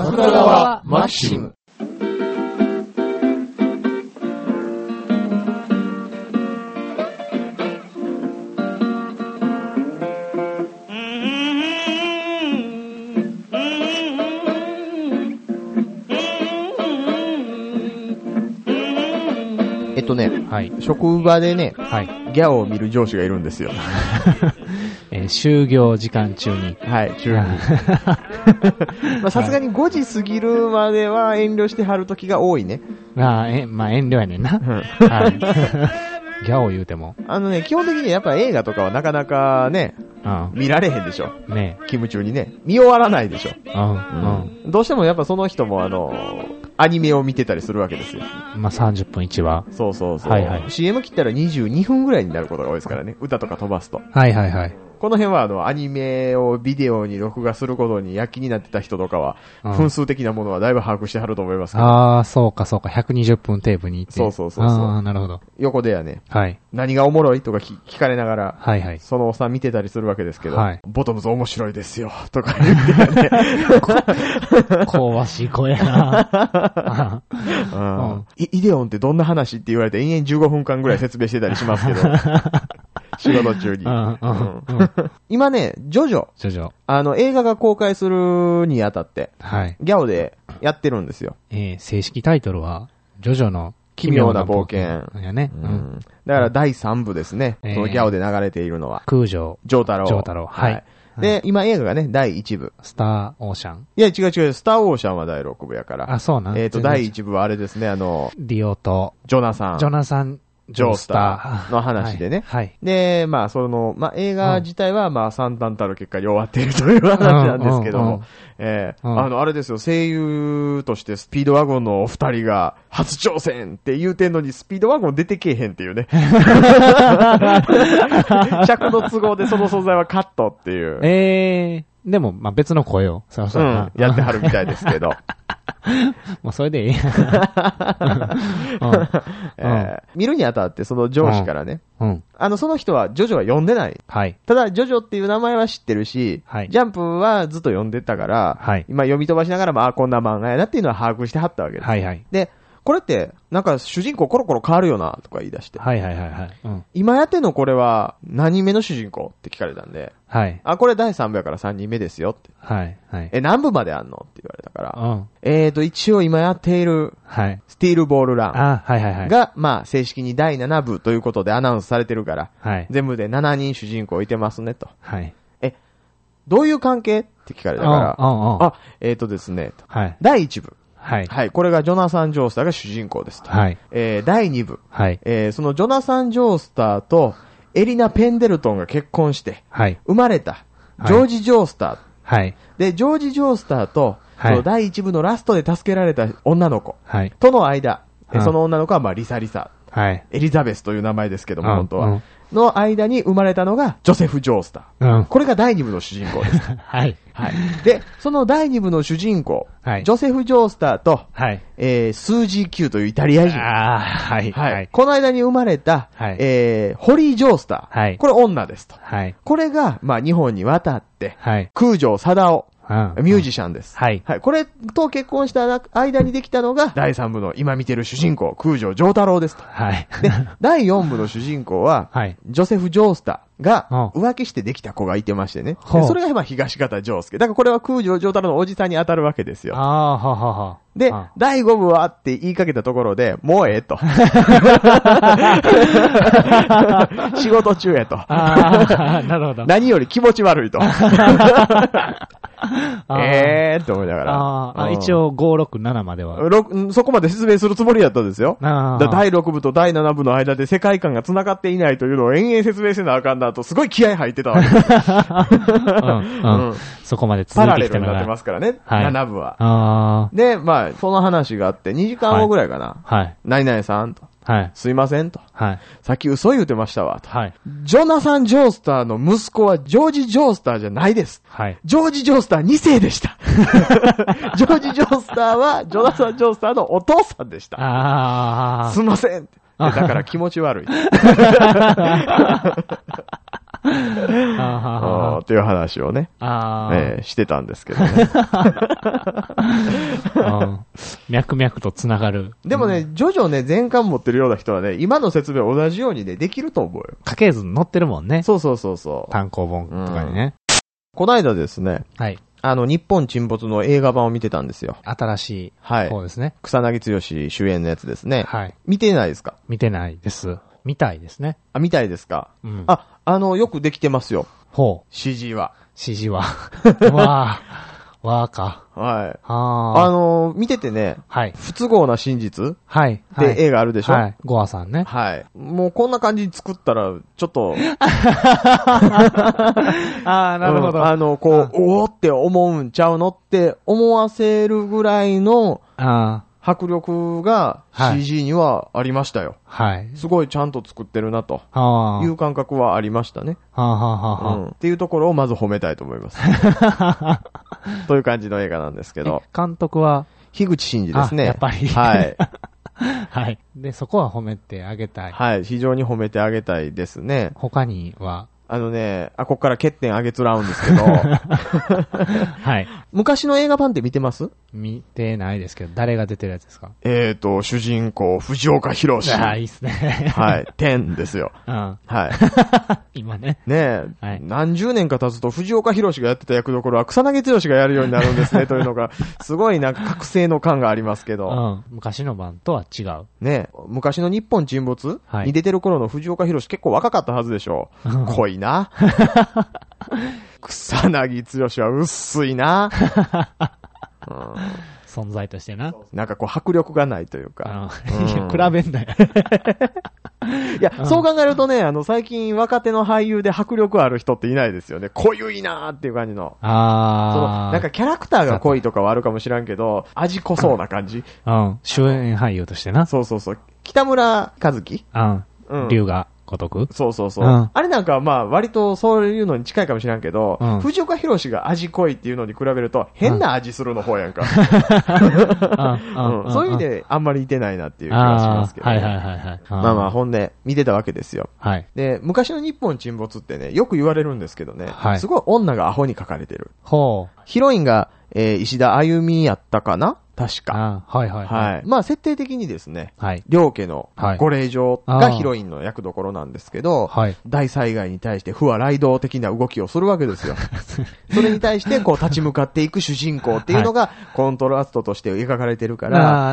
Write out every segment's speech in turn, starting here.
桜川マキシム。 はい、 職場でね、 はい、 ギャオを見る上司がいるんですよ。 就業時間中に。 はい、中に。さすがに5時過ぎるまでは遠慮してはる時が多いね。 まあ遠慮やねんな。はい。ギャオ言うても。 基本的にやっぱ映画とかはなかなかね、見られへんでしょ。 ね、 勤務中にね。見終わらないでしょ。どうしてもやっぱその人もアニメを見てたりするわけですよ。 まあ、30分1話。 そう。 はいはい。 CM 切ったら22分ぐらいになることが多いですからね。歌とか飛ばすと。 はいはいはい。 この辺はアニメをビデオに録画することに躍起になってた人とかは、分数的なものはだいぶ把握してはると思いますけど。 ああ、そうか。120分テープに行って。 そう。 ああ、なるほど。 横でやね。 はい。 何がおもろいとか聞かれながら、 はいはい。 そのおっさん見てたりするわけですけど、 はい。 ボトムズ面白いですよ、とか言ってね。 香ばしい声やな。 イデオンってどんな話って言われて延々15分間ぐらい説明してたりしますけど。仕事中に。今ね、ジョジョ。映画が公開するにあたって、 はい。 ギャオでやってるんですよ。 正式タイトルは、ジョジョの奇妙な冒険。 やね。 だから第3部ですね。そのギャオで流れているのは。 空城。 丈太郎。 はい。 で、今映画がね、第1部。 スターオーシャン。 いや、違う。スターオーシャンは第6部やから。 あ、そうなん。 第1部はあれですね、 リオと、 ジョナサン。ジョースターの話でね。 はい。 で、映画自体は、惨憺たる結果に終わっているという話なんですけども、あれですよ、声優としてスピードワゴンのお二人が初挑戦って言うてんのにスピードワゴン出てけえへんっていうね。尺の都合でその素材はカットっていう。 でも、別の声を。 やってはるみたいですけど。 もうそれでいい。 見るにあたってその上司からね、その人はジョジョは読んでない。 はい。 ただジョジョっていう名前は知ってるし、 はい、 ジャンプはずっと読んでたから、 はい、 今読み飛ばしながらこんな漫画やなっていうのは把握してはったわけです。 はいはい。 で、これってなんか主人公コロコロ変わるよなとか言い出して。 はい。 今やってんのこれは何人目の主人公って聞かれたんで、 はい。 これ第3部やから3人目ですよって。 はい。 何部まであんのって言われたから、一応今やっている、スティールボールランが、正式に第7部ということでアナウンスされてるから、全部で7人主人公いてますねと。 はい。 どういう関係って聞かれたから、ですね、第1部。はい。これがジョナサン・ジョースターが主人公ですと。 はい。 第2部。 はい。 そのジョナサン・ジョースターとエリナ・ペンデルトンが結婚して、 はい。 生まれた、ジョージ・ジョースター。 はい。 で、ジョージ・ジョースターと、その第1部のラストで助けられた女の子。 はい。 との間、その女の子はリサ。 はい。 エリザベスという名前ですけども、本当は。の間に生まれたのがジョセフ・ジョースター。これが第2部の主人公です。 はい。 はい。で、その第2部の主人公、ジョセフ・ジョースターと、スージー Q というイタリア人。 はい。 この間に生まれた、ホリー・ジョースター。これ女ですと。これが、日本に渡って、空城貞夫。ミュージシャンです。はい。これと結婚した間にできたのが、第3部の今見てる主人公、空城丈太郎ですと。はい。で、第4部の主人公は、ジョセフ・ジョースターが浮気してできた子がいてましてね。それが東方丈介。だからこれは空城丈太郎のおじさんに当たるわけですよ。で、第5部はって言いかけたところで、もうええと。仕事中やと。 なるほど。 何より気持ち悪いと。って思いながら。 一応5、6、7までは。 そこまで説明するつもりやったんですよ。第6部と第7部の間で世界観が繋がっていないというのを延々説明せなあかんなと、すごい気合入ってたわけです。 そこまで続いてきたのが。 パラレルになってますからね、7部は。で、その話があって、2時間後ぐらいかな。何々さんと。すいませんと。さっき嘘言うてましたわと。ジョナサン・ジョースターの息子はジョージ・ジョースターじゃないです。ジョージ・ジョースター2世でした。ジョージ・ジョースターはジョナサン・ジョースターのお父さんでした。すいません。だから気持ち悪い。 っていう話をね、してたんですけどね。 脈々とつながる。 でもね、ジョジョね、全巻持ってるような人はね、今の説明同じようにね、できると思うよ。 家系図に載ってるもんね。 そうそうそうそう。 単行本とかにね。 この間ですね。 はい。 日本沈没の映画版を見てたんですよ。 新しい。 はい。 そうですね。 草薙剛主演のやつですね。 はい。 見てないですか？ 見てないです。見たいですね。 あ、見たいですか？ うん。 よくできてますよ。 ほう。 CG は。 CG は。わーか。 はい。見ててね。 はい。 不都合な真実はい。 って映画あるでしょ？ はい。ゴアさんね。 はい。もうこんな感じに作ったら、ちょっと。 なるほど。 おーって思うんちゃうのって思わせるぐらいの、迫力が CG にはありましたよ。 はい。 すごいちゃんと作ってるなと。いう感覚はありましたね。っていうところをまず褒めたいと思います。という感じの映画なんですけど。 監督は樋口真嗣ですね。 やっぱり。 はい。 はい。で、そこは褒めてあげたい。 はい。非常に褒めてあげたいですね。 他にはこっから欠点あげつらうんですけど。 はい。 昔の映画版って見てます？ 見てないですけど、誰が出てるやつですか？ 主人公、藤岡弘。 いいっすね。 はい。天ですよ。 はい。今ね。 ねえ、はい。何十年か経つと藤岡弘がやってた役どころは草薙剛がやるようになるんですね、というのが、すごいなんか覚醒の感がありますけど。 昔の版とは違う。 ねえ、昔の日本沈没に出てる頃の藤岡弘結構若かったはずでしょう。濃いな。草薙剛は薄いな。 存在としてな。 なんか迫力がないというか。 比べんなよ。 いや、そう考えるとね、最近若手の俳優で迫力ある人っていないですよね。濃ゆいなーっていう感じの。なんかキャラクターが濃いとかはあるかもしらんけど、味濃そうな感じ。 主演俳優としてな。 そうそうそう。北村一輝？ 龍が。ごとく？ そうそうそう。あれなんか割とそういうのに近いかもしれんけど、藤岡弘が味濃いっていうのに比べると変な味するの方やんか。そういう意味であんまり似てないなっていう気がしますけど。ほんで見てたわけですよ。で、昔の日本沈没ってね、よく言われるんですけどね、すごい女がアホに描かれてる。ヒロインが、石田あゆみやったかな？確か。設定的にですね、両家のご令嬢がヒロインの役どころなんですけど、大災害に対して不和雷道的な動きをするわけですよ。それに対して立ち向かっていく主人公っていうのがコントラストとして描かれてるから、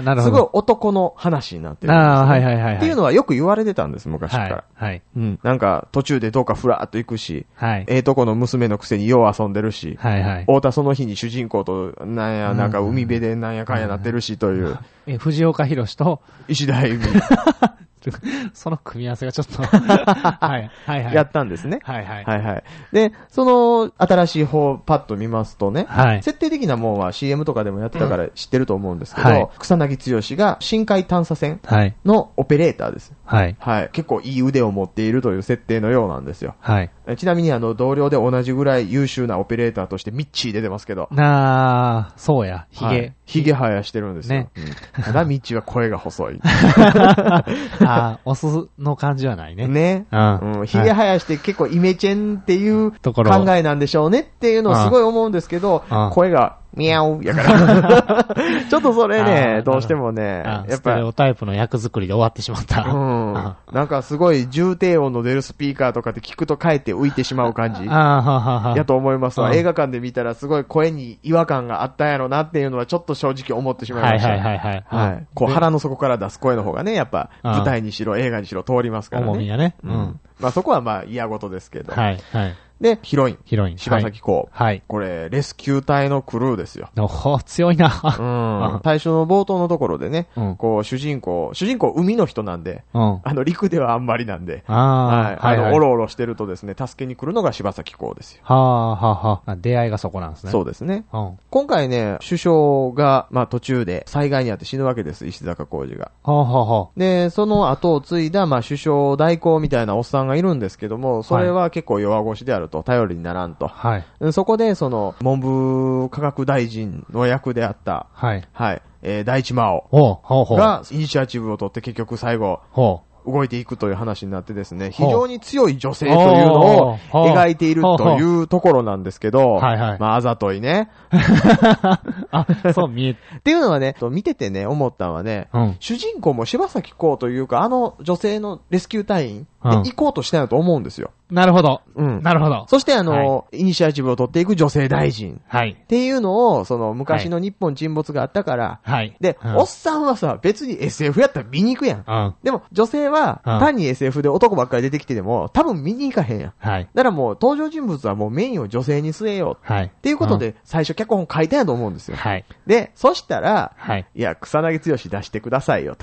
すごい男の話になってるんですね。っていうのはよく言われてたんです、昔から。なんか途中でどうかふらっと行くし、とこの娘のくせによう遊んでるし、太田その日に主人公となんか海辺でなんやかんやなってるしという。 藤岡弘と石田あゆみ。 その組み合わせがちょっとやったんですね。で、その新しい方パッと見ますとね、設定的なもんは CM とかでもやってたから知ってると思うんですけど、草薙剛が深海探査船のオペレーターです。結構いい腕を持っているという設定のようなんですよ。ちなみに同僚で同じぐらい優秀なオペレーターとしてミッチー出てますけど。 そうや、 ヒゲ生やしてるんですよ。ただミッチーは声が細い。 オスの感じはないね。 ね。ヒゲ生やして結構イメチェンっていう考えなんでしょうねっていうのをすごい思うんですけど、声がミャオやから。ちょっとそれね、どうしてもね、 やっぱり。ステレオタイプの役作りで終わってしまった。 なんかすごい重低音の出るスピーカーとかで聞くとかえって浮いてしまう感じ。やと思いますわ。映画館で見たらすごい声に違和感があったんやろなっていうのはちょっと正直思ってしまいました。腹の底から出す声の方がね、やっぱ舞台にしろ映画にしろ通りますからね。 重みがね。 そこは嫌事ですけど。で、ヒロイン。柴咲コウ。これ、レスキュー隊のクルーですよ。 強いな。 最初の冒頭のところでね、主人公、海の人なんで、陸ではあんまりなんで、おろおろしてるとですね、助けに来るのが柴咲コウですよ。 出会いがそこなんですね。 そうですね。今回ね、首相が、途中で災害にあって死ぬわけです、石坂浩二が。で、その後を継いだ、首相代行みたいなおっさんがいるんですけども、それは結構弱腰であると、頼りにならんと。そこで、文部科学大臣の役であった、大地真央がイニシアチブを取って結局最後、 動いていくという話になってですね、非常に強い女性というのを描いているというところなんですけど、 はいはい。 まあ、あざといね。 あ、そう見えっていうのはね、見ててね、思ったのはね、主人公も柴咲コウというか、女性のレスキュー隊員で行こうとしたんだと思うんですよ。 なるほど。なるほど。 そしてイニシアチブを取っていく女性大臣。 はい。 っていうのを、昔の日本沈没があったから。 はい。 で、おっさんはさ、別に SF やったら見に行くやん。でも、女性は、単に SF で男ばっかり出てきてでも、多分見に行かへんやん。はい。だからもう、登場人物はもうメインを女性に据えよう。はい。っていうことで、最初脚本書いたんやと思うんですよ。はい。で、そしたら、はい。いや、草薙剛出してくださいよと。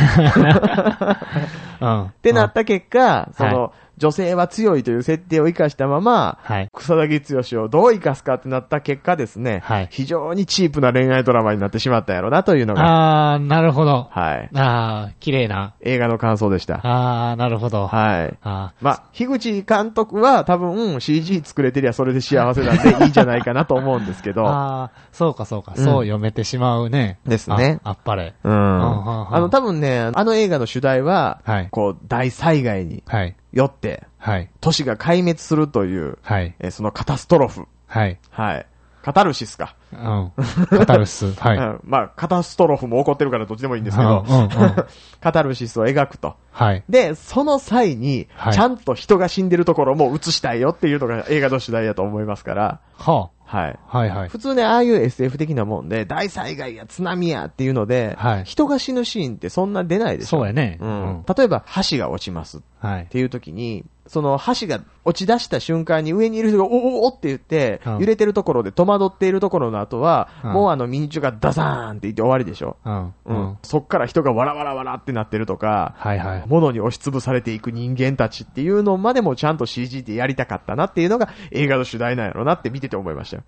ってなった結果、女性は強いという設定を生かしたまま、はい、草薙剛をどう生かすかってなった結果ですね、はい、非常にチープな恋愛ドラマになってしまったんやろなというのが。 なるほど。 はい。 綺麗な。 映画の感想でした。 なるほど。 はい。まあ、樋口監督は多分 CG 作れてりゃそれで幸せなんでいいんじゃないかなと思うんですけど。 そうかそうか、そう読めてしまうね。 ですね。 あっぱれ。 多分ね、映画の主題は、はい、大災害に。はい。よって、はい。都市が壊滅するという、はい。そのカタストロフ。はい。はい。カタルシスか。 カタルシス。はい。 まあ、カタストロフも起こってるからどっちでもいいんですけど、カタルシスを描くと。はい。で、その際に、ちゃんと人が死んでるところも映したいよっていうのが映画の主題だと思いますから。はあ。はい。はいはい。普通ね、ああいう SF 的なもんで、大災害や津波やっていうので、はい、人が死ぬシーンってそんな出ないでしょ。 そうやね。 例えば、橋が落ちます。はい。っていう時に、その橋が落ち出した瞬間に上にいる人がおって言って、揺れてるところで戸惑っているところの後は、もうミニチュアがダサーンって言って終わりでしょ。そっから人がわらわらわらってなってるとか、はいはい。物に押しつぶされていく人間たちっていうのまでもちゃんと CG でやりたかったなっていうのが映画の主題なんやろなって見てて思いましたよ。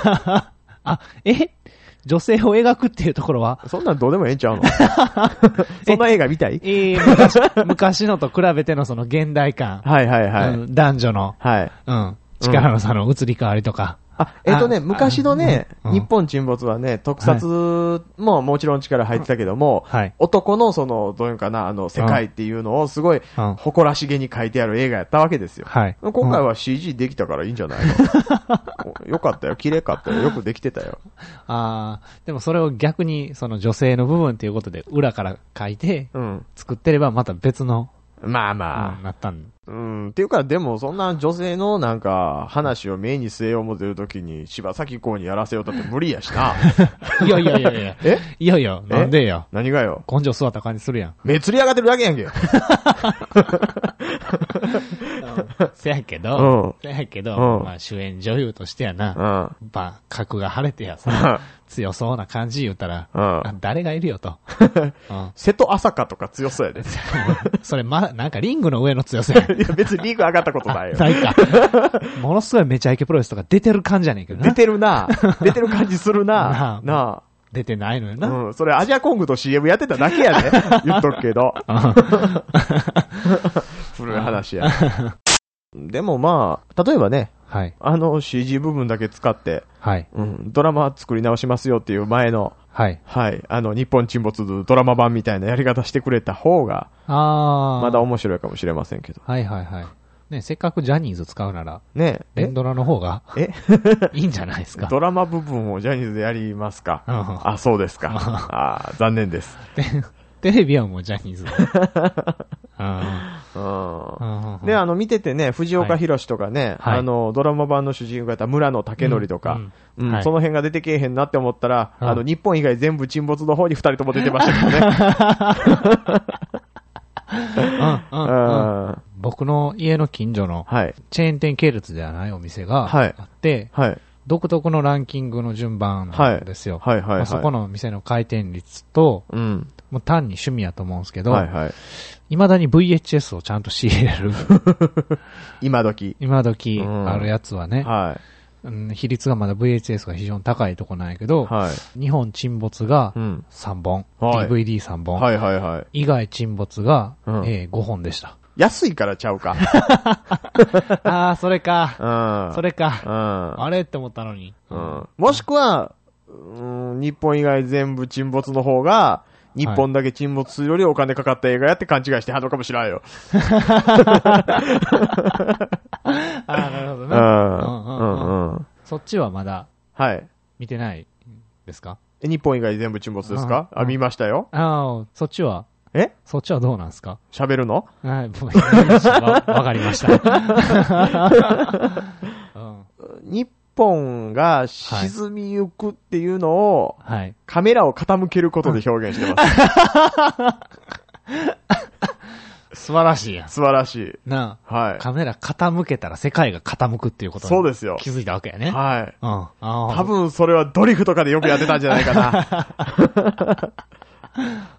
女性を描くっていうところはそんなんどうでもええんちゃうのそんな映画見たい昔のと比べてのその現代感。 はいはいはい。 男女の。はい。力の差の移り変わりとか。 昔のね、日本沈没はね、特撮ももちろん力入ってたけども、男のどういうかな、世界っていうのをすごい、誇らしげに書いてある映画やったわけですよ。今回は CG できたからいいんじゃないのよかったよ、綺麗かったよ、よくできてたよ。 でもそれを逆に、女性の部分っていうことで裏から書いて、作ってればまた別の、 まあまあ。 なったん。 っていうか、でも、そんな女性のなんか、話を目に据えよう思ってるときに、柴咲コウにやらせようとって無理やしな。 いや。いやいや、なんでよ。 何がよ。 根性座った感じするやん。 目つり上がってるだけやんけ。 せやけど、まあ主演女優としてやな、格が晴れてやさ、強そうな感じ言うたら、誰がいるよと。 瀬戸朝香とか強そうやで。 それなんかリングの上の強さや。 いや別にリング上がったことないよ。 ないか。ものすごいめちゃイケプロレスとか出てる感じじゃねえけどな。 出てるな。出てる感じするな。なあ。 出てないのよな。 それアジアコングと CM やってただけやで。言っとくけど。古い話や。でもまあ、例えばね、はい、CG 部分だけ使って、はいドラマ作り直しますよっていう前の、はいはい、日本沈没ドラマ版みたいなやり方してくれた方が、まだ面白いかもしれませんけど。 はいはいはい。ね、せっかくジャニーズ使うなら、ね、連ドラの方が、いいんじゃないですか。 ドラマ部分をジャニーズでやりますか。そうですか。残念です。 テレビはもうジャニーズ。 で、見ててね、藤岡弘とかね、ドラマ版の主人公がやった村野武則とか、その辺が出てけえへんなって思ったら、日本以外全部沈没の方に二人とも出てましたけどね。 僕の家の近所の、チェーン店系列ではないお店があって、独特のランキングの順番なんですよ。そこの店の回転率と、もう単に趣味やと思うんですけど、未だに VHS をちゃんと仕入れる。 今時あるやつはね、比率がまだ VHS が非常に高いとこなんやけど、日本沈没が3本、DVD3 本、以外沈没が5本でした。 安いからちゃうか。 それか。それか。あれって思ったのに。 もしくは、日本以外全部沈没の方が、 日本だけ沈没するよりお金かかった映画やって勘違いしてはんのかもしらんよ。 なるほどね。そっちはまだ、はい。見てないですか？ 日本以外全部沈没ですか？見ましたよ。 そっちはそっちはどうなんですか？ 喋るの？ はい、わかりました。 日本が沈みゆくっていうのを、はい、カメラを傾けることで表現してます。 素晴らしいやん。 素晴らしい。 なあ。はい。カメラ傾けたら世界が傾くっていうことにそうですよ。 気づいたわけやね。 はい。多分それはドリフとかでよくやってたんじゃないかな。